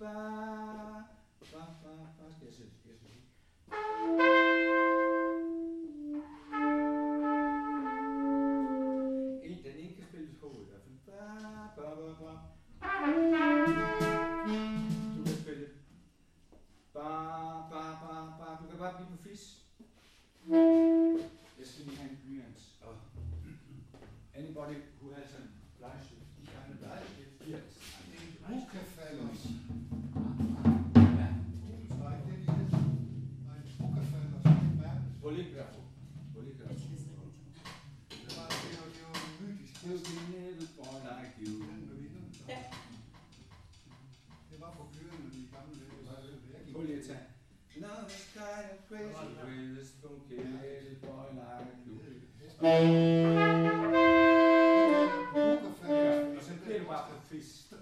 Skal jeg sætte? Den ene kan spille på i hvert fald. Du kan spille. Du kan bare blive på fis. Jeg skal lige have en blyant. Anybody who has a bleistift? Ich habe einen Bleistift. Yes. Buchefellers. Ja. Hvor ligger der? Just a little boy like you. Det var på kørende i gamle dage. Prøv lige at tage. Love is kind of crazy with a spunky little boy like you. Og så bliver du bare på fisk.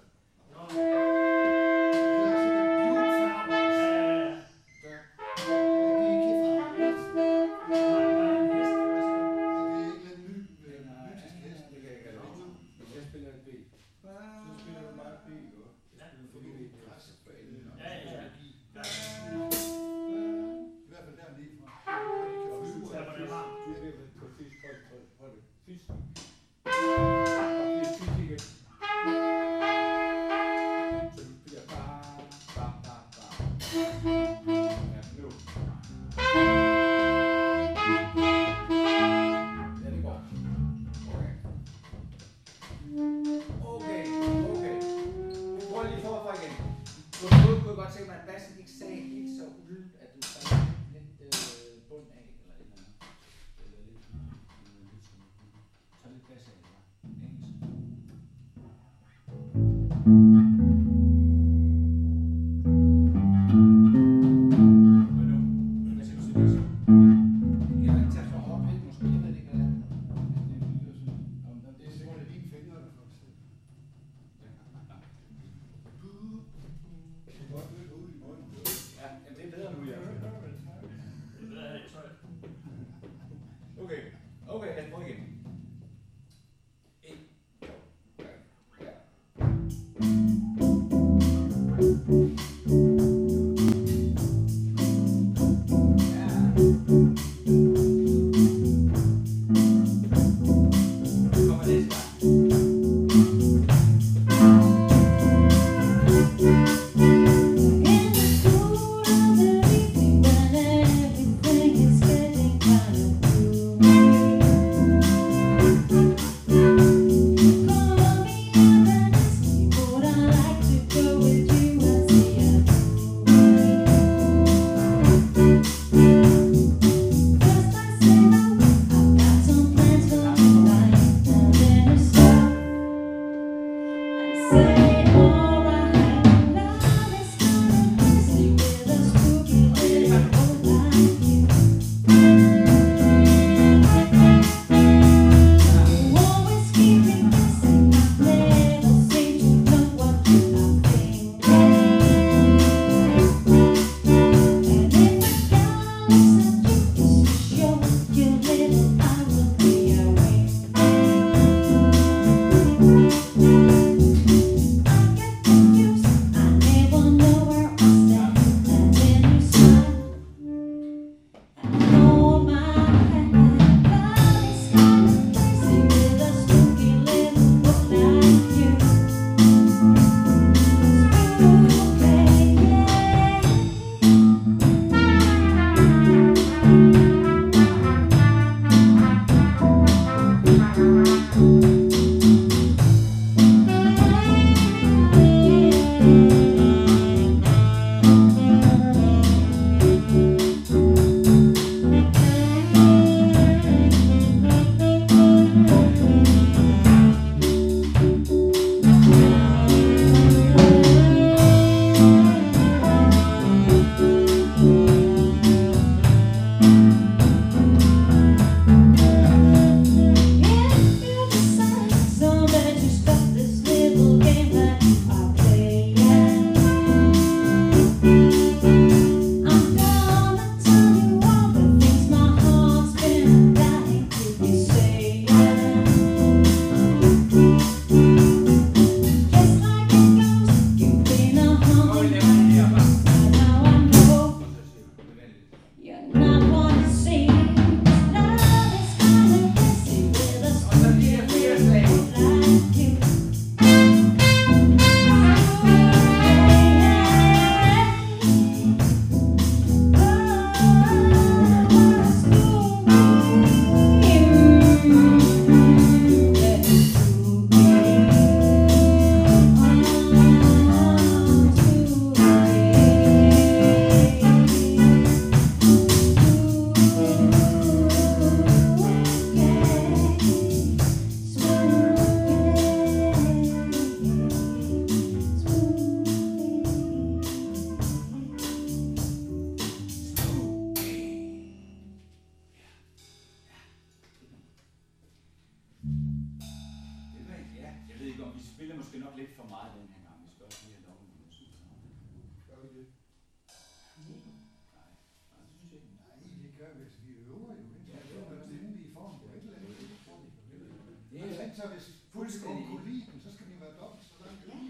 måske nok lidt for meget den her gang. Vi skal også lige have lov med musik. Gør vi det? Nej, det synes jeg ikke. Nej, det gør vi. Vi øver jo. Ja, det er jo inden vi får på et eller andet. Det er jo Så hvis fuldstændig kunne lide den, så skal vi være dobbelt så langt. Ja.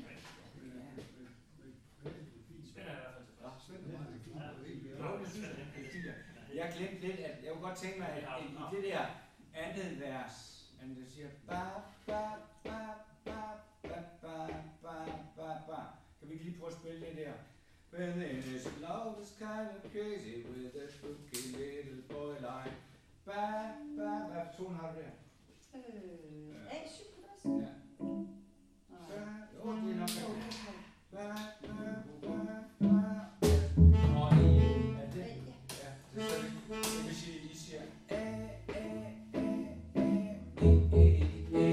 Svend er i hvert fald tilfreds. Svend er meget fint. Jo, det synes jeg. Jeg glemte lidt, at jeg kunne godt tænke mig, at i det der andet vers, at der siger ba ba ba ba ba ba ba ba ba. Kan vi ikke lige prøve at spille det der? When this love is kind of crazy with a spooky little boy like ba ba. Hvad for tone har du der? A7 på das? Ja. Nej. Jo, det er nok. Jo, det er Ba ba ba ba. Og i er det? Ja, det vil sige, I siger a a a a a a.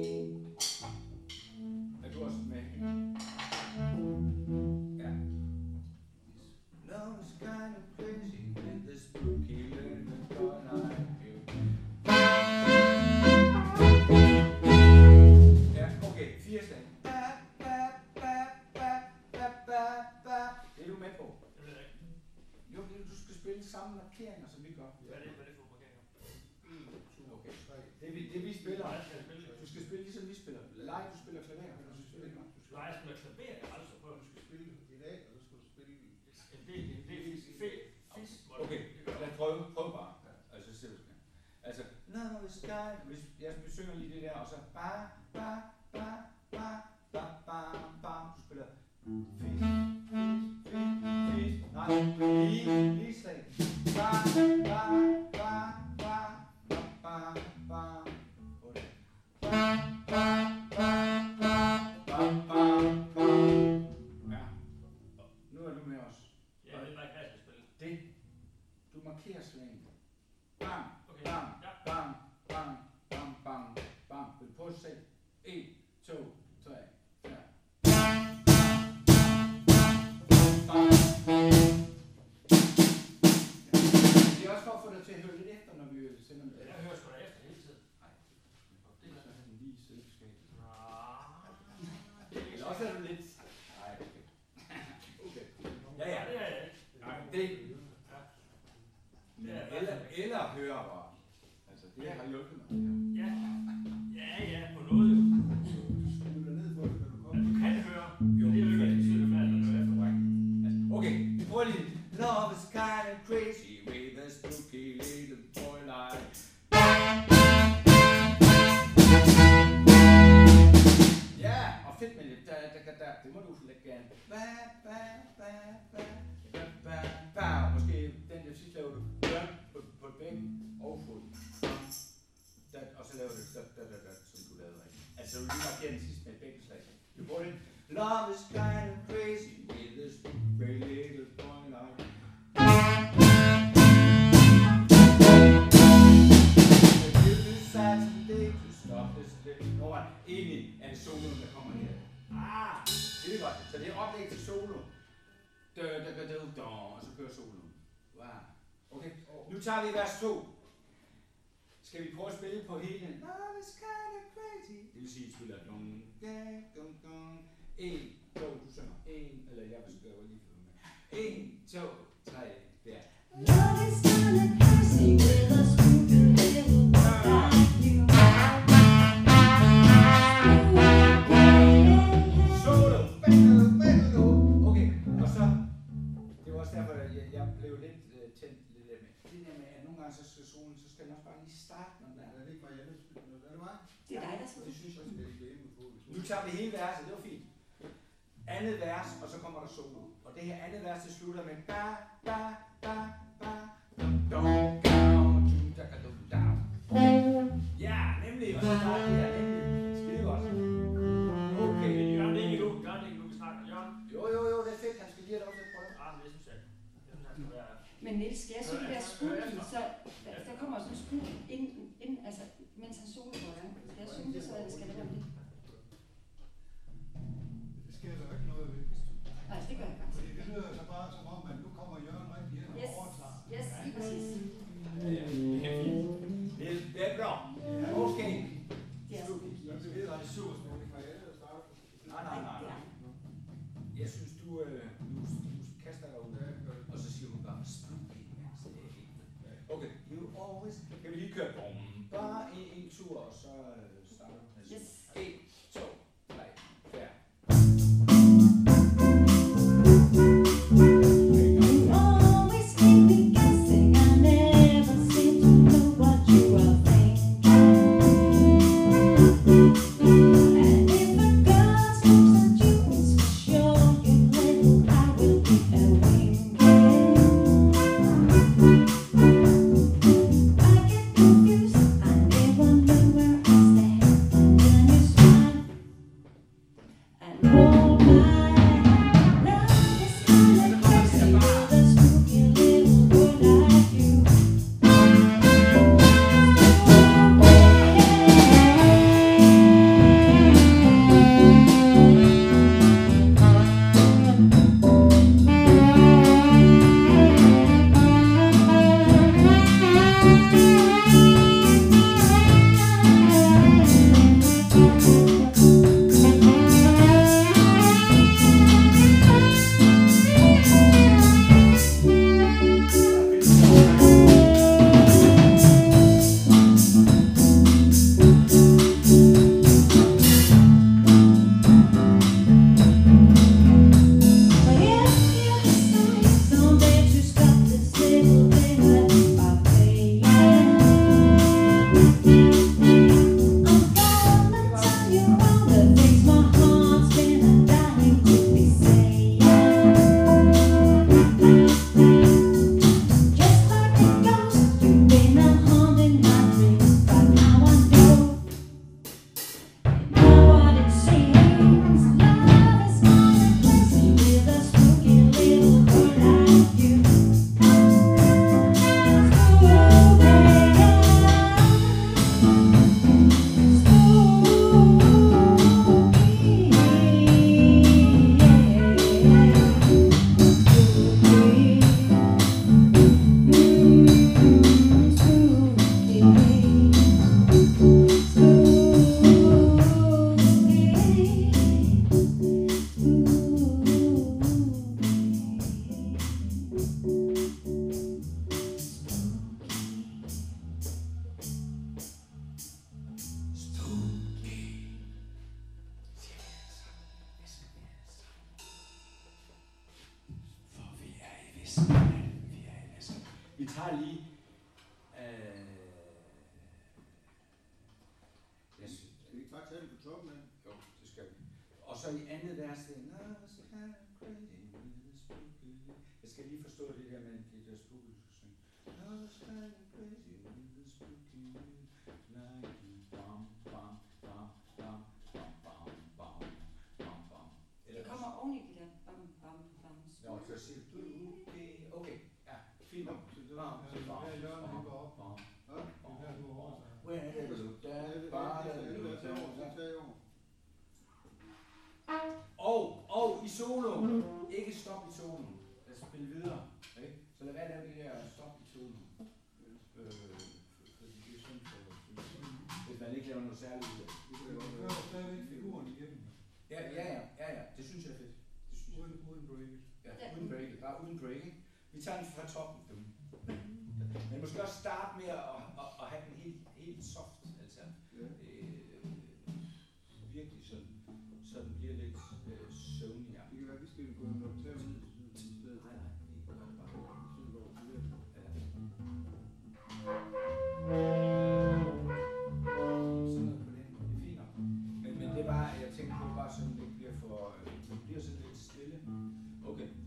Er du også med? Ja. Love is kind of crazy with this spooky little boy like you. Ja, okay, 4 slag. Ba ba ba ba ba ba ba. Det er du med på? Det ved jeg ikke. Jo, du skal spille samme markeringer, som vi gør. Hvad er det for markeringer? Okay. Det vi spiller. Nej, skal jeg spille? Du skal spille ligesom vi spiller. Leje, du spiller klaver. Du spiller ikke noget. Nej, jeg spiller klaver, jeg har aldrig så prøvet. Du skal spille i dag, og så skal du spille i... En del fis. Okay, lad os prøve bare. Altså, se hvad du skal. Altså, love is kind. Jeg synger lige det der, og så ba ba ba ba ba ba ba. Du spiller fis, fis. Nej, lige slag. Ba ba ba ba ba ba ba. Ba ba ba ba ba ba ba. Ja. Nu er du med os. Ja, det er bare ikke, hvad jeg skal spille. Det. Du markerer slagen. Bam, Okay. bam, Ja. bam, bam, bam, bam, bam. Vil du prøve at se? 1, 2, 3, 4. Bam. Det er også for at få dig til at høre lidt efter, når vi sender det. Jeg hører sgu da efter hele tiden. Nej. Det er sådan lige selvskab. Nej. Eller også er du lidt... Nej, okay. Okay. Ja, ja. Det er jeg ikke. Nej, det... Det er Eller hørebare. Altså, det har hjulpet mig. Ja. Ja, på noget jo. Du skruer ned for det, når du Ja, kommer. du kan høre. Jo, Det er jo ikke rigtig tydeligt, hvad der er efter. Altså, okay, vi prøver lige. Love is kind of crazy with a spooky little boy like. Ja, og fedt med det. Det må du lægge gerne. Ba, ba, ba, ba, ba, ba, ba. Måske den der sidste laver du på bækken og fod. Og så laver du som du lavede rigtigt. Altså du lige markerer den sidste med et bækkenslag. Du bruger det. Love is kind of crazy with this very little boy like. If you decide someday to stop this day. Nå, egentlig er det soloen, der kommer her. Det er godt. Så det er oplæg til solo. Og så kører soloen. Wow. Okay, nu tager vi vers 2. Skal vi prøve at spille på hele? Love is kind of crazy. Det vil sige, at vi spiller dum, dum, dum. 1, 2, du synger. 1, eller jeg vil skrive lige for mig. 1, 2, 3, der. Love is kind of crazy with a spooky little boy like you. Solo. Okay, og så, det var også derfor, at jeg blev lidt tændt lidt af med. Det der med, at nogle gange så skal solen, så skal den også bare lige starte, når den er. Er det ikke Marianne? Er det mig? Det er dig, der skal. Det synes jeg. Så skal jeg glemme på det. Nu tager vi hele verset, det var fint. Andet vers, og så kommer der solo. Og det her andet vers, det slutter med ba, ba, ba, ba, ja, nemlig. Og så starter det her, nemlig. Skide godt. Okay. Men Jørgen, det er ikke nu. Jørgen, det er ikke nu, vi snakker. Jørgen. Jo, det er fedt. Han skal lige have lov til at prøve. Men det synes jeg. Det synes jeg skal være. Men Niels, skal jeg synge det der spooky, så der kommer sådan en spooky ind, altså, mens han solo går i gang. Skal jeg synge det, så eller skal det være det? Det sker der jo ikke noget ved. Nej, det gør jeg faktisk. Fordi det lyder så bare som om, at nu kommer Jørgen rigtig ind og Yes, overtager. yes, lige præcis. Ja, det er fint. Det er bra. Okay. Det er Super. Det er super smukt. tager lige... Jeg synes, Skal vi ikke bare tage det på toppen af? jo, det skal vi. Og så i andet vers, det er... Jeg skal lige forstå det der med det der spooky, du skal synge. Det kommer oven i det der bam, bam, bam. Nå, så siger du, okay, ja, fint nok. Så det var her i hjørnet, det går op. Ja, det er her, du har oversat. Where is that bottom? Og i solo, ikke stop i solo. Lad os spille videre. Ikke? Så lad være lave det der stop i solo. Fordi det er sådan for, hvis man ikke laver noget særligt ud af det. Vi kører stadigvæk figuren igennem. Ja, det synes jeg er fedt. Det synes jeg. Uden breaket. Ja, uden breaket, bare uden breaking. Vi tager den fra toppen. Men måske også starte med at have den helt soft, altså. Virkelig sådan, så den bliver lidt søvnig. Det kan være, vi skal gå en optag ud i stedet. Nej, det gør det bare. Så går det lidt. Sådan noget på den, det er fint nok. Men det er bare, jeg tænker på bare sådan, det bliver for, det bliver sådan lidt stille. Okay.